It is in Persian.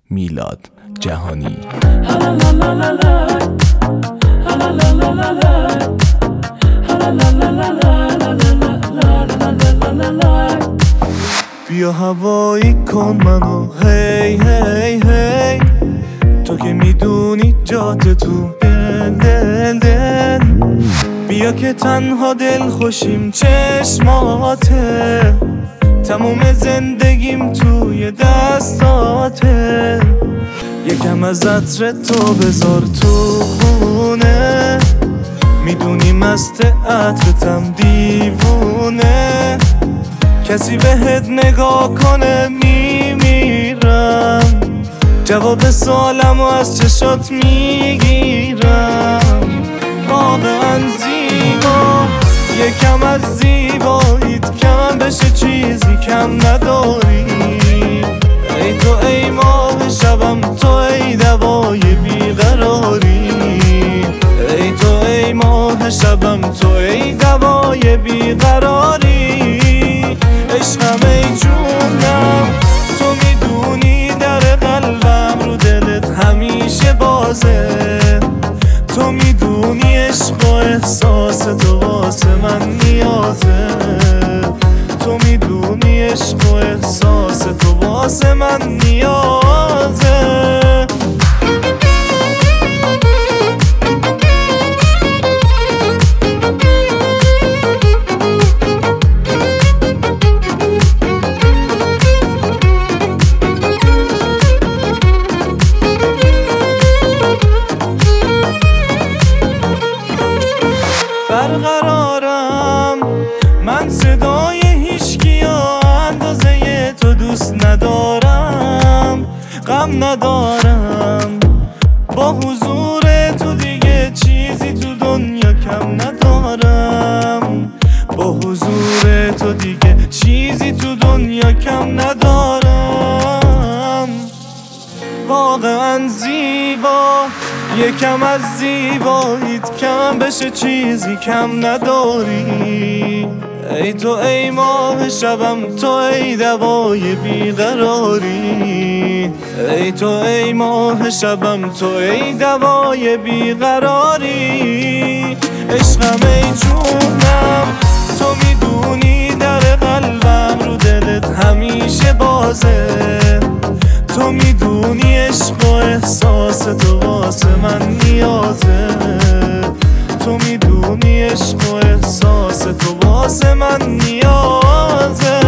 میلاد جهانی. بیا هوایی کن منو، هی هی هی، تو که میدونی جات تو دل. بیا که تنها دل خوشیم چشماته، تموم زندگیم توی دستاته. یکم از عطر تو بذار تو خونه، میدونی مست عطرتم دیوونه. کسی بهت نگاه کنه میمیرم، جواب سوالمو از چشات میگیرم. واقعا زیبا، یکم از زیباییت کم بشه چیزی کم نداری. ای تو ای ماه شبم، تو ای دوای بیقراری. ای تو ای ماه شبم، تو ای دوای بیقراری. عشقم ای جونم، تو میدونی در قلبم رو دلت همیشه بازه. تو میدونی عشق و احساس تو واسه من نیازه. تو میدونی عشق و احساس تو واسه من نیازه. برقرارم من صدای هیچکیا اندازه تو دوست ندارم. غم ندارم با حضور تو، دیگه چیزی تو دنیا کم ندارم. با حضور تو دیگه چیزی تو دنیا کم ندارم. واقعا زیبا، یکم از زیباییت کم بشه چیزی کم نداری. ای تو ای ماه شبم، تو ای دوای بیقراری. ای تو ای ماه شبم، تو ای دوای بیقراری. عشقم ای جونم، تو میدونی در قلبم رو دلت همیشه بازه. تو میدونی عشق و احساس تو واسه من نیازه. تو میدونی عشق و احساس تو واسه من نیازه.